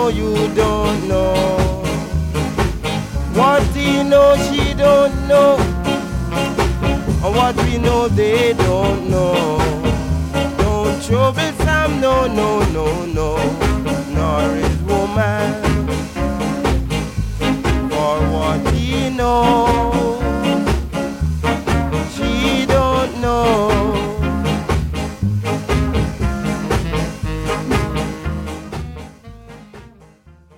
you don't know. What he know, she don't know. And what we know, they don't know. Don't troublesome, no, no, no, no. Nor is woman. For what he know.